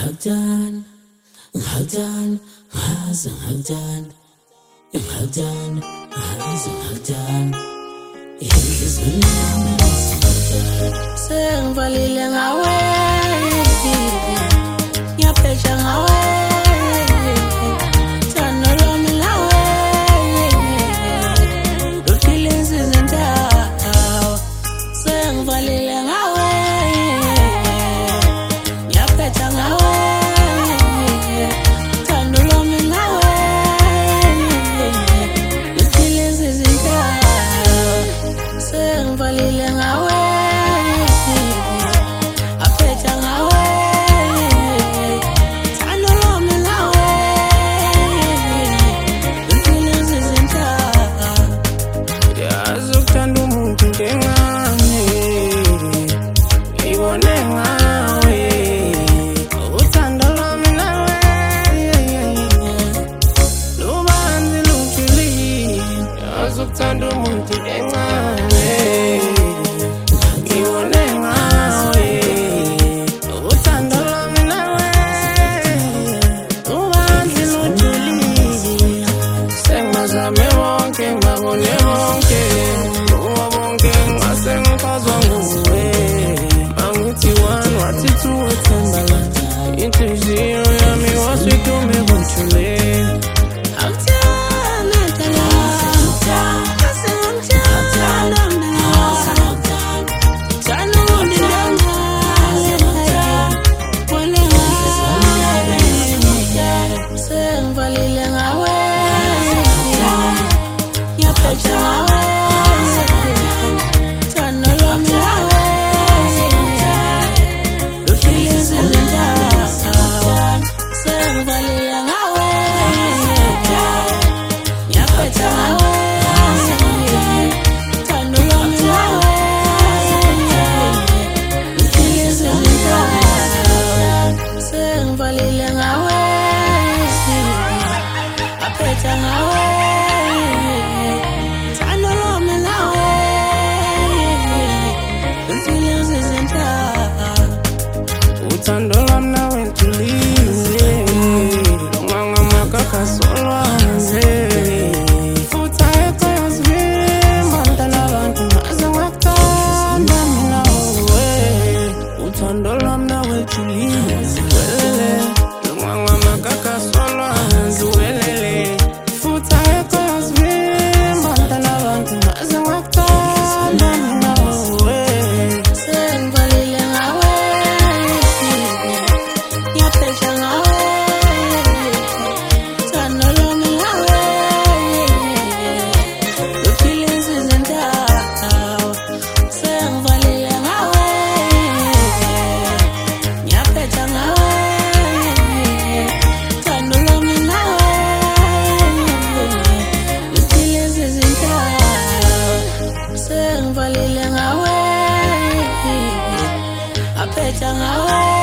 Hagdan, Hagdan, Hazen Hagdan, Hagdan, Hazen Hagdan. Sengivalile ngawe, ngiyapheja ngawe, thando lwami lawe, luphile izindawo. Sengivalile ngawe, ngiyapheja ngawe, thando lwami lawe, luphile izindawo. Sengivalile ngawe, aphetha ngawe, thando lwami lawe, luphile izindawo. Yazi ukuthanda umuntu ngengane, ngibone ngawe, uthando lwami nawe, lubanzi lujulile. Yazi ukuthanda umuntu ngengane, ngibone ngawe, uthando lwami nawe, lubanzi lujulile. Sengibazame bonke, ngibabone bonke, kubo bonke ngase ngichazwa nguwe. Mangithi one, wathi two, wethemba la inhliziyo yami wasitume kunthule. Angithanda thanda, asengithanda mnana, thanda undindanga, wena ngawe, sengivalile ngawe, ngiyapheja ngawe, thando lwami lawe, luphile izindawo. Sengivalile ngawe, ngiyapheja ngawe, thando lwami lawe, luphile izindawo. Sengivalile ngawe, aphetha ngawe, thando lwami lawe, luphile izindawo. Uthando lwami nawe lujulile, lungangamakaka solwaze. Futhi ayekho yazivimba mntana abantu, ngaze ngakuthanda mina uwe. Uthando lwami nawe lujulile, welele, lungangamakaka solwaze, welele. Futhi ayekho yazivimba mntana abantu, ngaze ngakuthanda mina uwe. Sengivalile ngawe, ngiyapheja ngawe, thando lwami lawe, luphile izindawo. Sengivalile ngawe, ngiyapheja ngawe, thando lwami lawe, luphile izindawo. Sengivalile ngawe, aphetha ngawe.